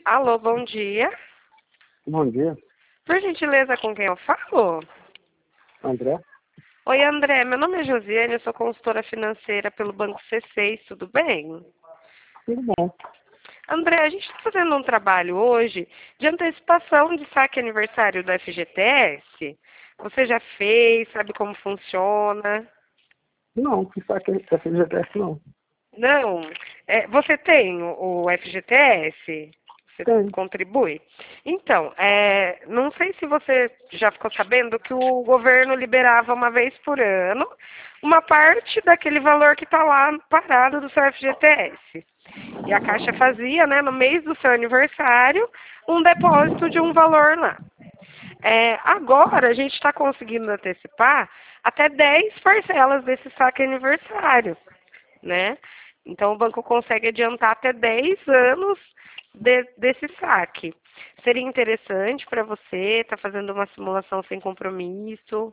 Alô, bom dia. Bom dia, Por gentileza, com quem eu falo? André. Oi, André. Meu nome é Josiane, eu sou consultora financeira pelo Banco C6, tudo bem? Tudo bom? André, a gente está fazendo um trabalho hoje de antecipação de saque aniversário do FGTS. Você já fez, sabe como funciona? Não, que saque FGTS não. Não. Você tem o FGTS? Você Tem. contribui? Então, não sei se você já ficou sabendo que o governo liberava uma vez por ano uma parte daquele valor que está lá parado do seu FGTS. E a Caixa fazia, né, no mês do seu aniversário, um depósito de um valor lá. Agora, a gente está conseguindo antecipar até 10 parcelas desse saque aniversário, né? Então, o banco consegue adiantar até 10 anos desse saque. Seria interessante para você estar fazendo uma simulação sem compromisso?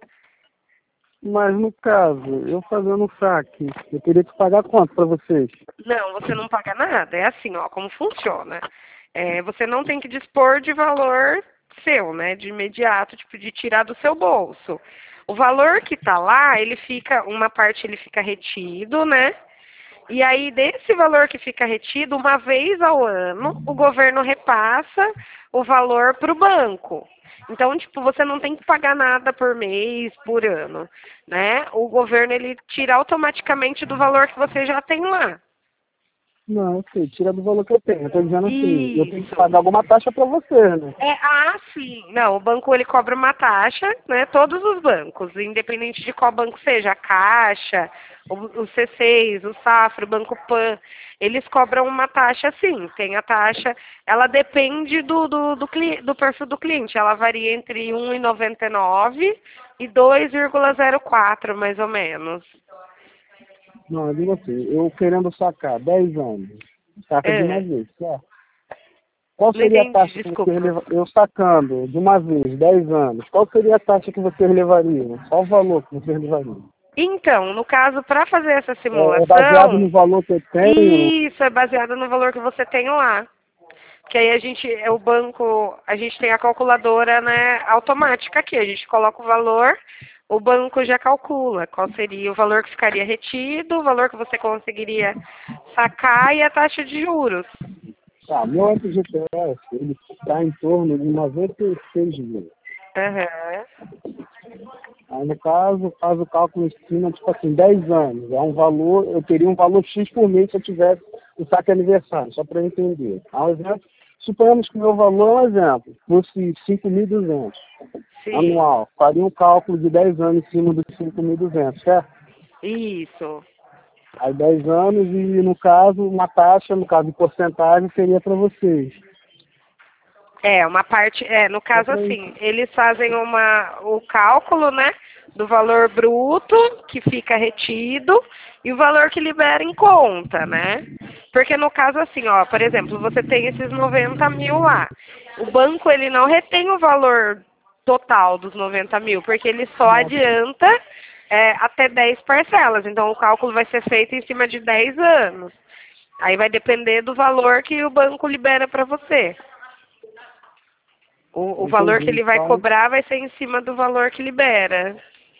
Mas no caso, eu fazendo o saque, eu teria que pagar quanto para vocês? Não, você não paga nada. É assim, ó, como funciona. Você não tem que dispor de valor seu, né? De imediato, tipo, de tirar do seu bolso. O valor que está lá, ele fica, uma parte ele fica retido, né? E aí, desse valor que fica retido, uma vez ao ano, o governo repassa o valor para o banco. Então, tipo, você não tem que pagar nada por mês, por ano, né? O governo, ele tira automaticamente do valor que você já tem lá. Não, eu sei, tira do valor que eu tenho. Eu tô dizendo assim, eu tenho que Isso. pagar alguma taxa para você, né? Sim. Não, o banco ele cobra uma taxa, né? Todos os bancos, independente de qual banco seja, a Caixa, o C6, o Safra, o Banco Pan, eles cobram uma taxa sim. Tem a taxa, ela depende do perfil do cliente, ela varia entre 1,99 e 2,04, mais ou menos. Não, eu digo assim, eu querendo sacar 10 anos, saca de uma É, vez, certo? Qual não seria a entendi, taxa que você desculpa. eu sacando de uma vez, 10 anos, qual seria a taxa que vocês levariam? Qual o valor que vocês levariam? Então, no caso, para fazer essa É baseado no simulação, valor que eu tenho. isso é baseado no valor que você tem lá. Que aí o banco, a gente tem a calculadora, né, automática aqui. A gente coloca o valor, o banco já calcula qual seria o valor que ficaria retido, o valor que você conseguiria sacar e a taxa de juros. Tá, meu FGTS, ele está em torno de 96 mil. Aham. Aí, no caso, faz o cálculo em cima, tipo assim, 10 anos. É um valor, eu teria um valor X por mês se eu tivesse o saque aniversário, só para eu entender. Tá, um exemplo, suponhamos que o meu valor, um exemplo, fosse 5.200 Sim. anual. Faria um cálculo de 10 anos em cima dos 5.200, certo? Isso. Aí 10 anos e, no caso, uma taxa, no caso de porcentagem, seria para vocês. Uma parte, no Só caso para assim, eles fazem o cálculo, né, do valor bruto que fica retido e o valor que libera em conta, né? Porque no caso assim, ó, por exemplo, você tem esses 90 mil lá. O banco, ele não retém o valor total dos 90 mil, porque ele só adianta até 10 parcelas. Então, o cálculo vai ser feito em cima de 10 anos. Aí vai depender do valor que o banco libera para você. O valor que entendi. ele vai Então, cobrar vai ser em cima do valor que libera.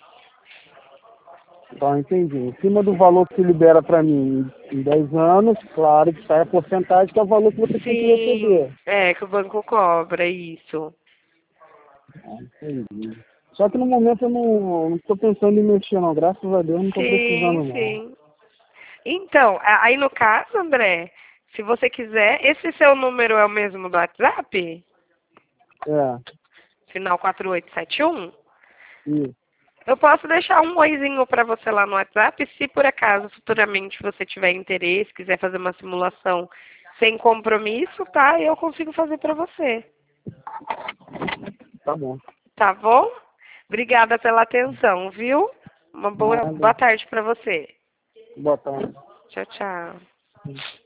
entendi. Em cima do valor que libera para mim em 10 anos, claro que sai a porcentagem, que é o valor que você tem que Sim, receber. que o banco cobra, isso. Ah, entendi. Só que no momento eu não estou pensando em mexer, não. Graças a Deus não estou Sim, precisando, não. sim. Então, aí no caso, André, se você quiser, esse seu número é o mesmo do WhatsApp? É, Final 4871? isso. Eu posso deixar um oizinho para você lá no WhatsApp, se por acaso futuramente você tiver interesse, quiser fazer uma simulação sem compromisso, tá? Eu consigo fazer para você. Tá bom. Tá bom? Obrigada pela atenção, viu? Uma boa Nada. tarde para você. Boa tarde. Tchau, tchau.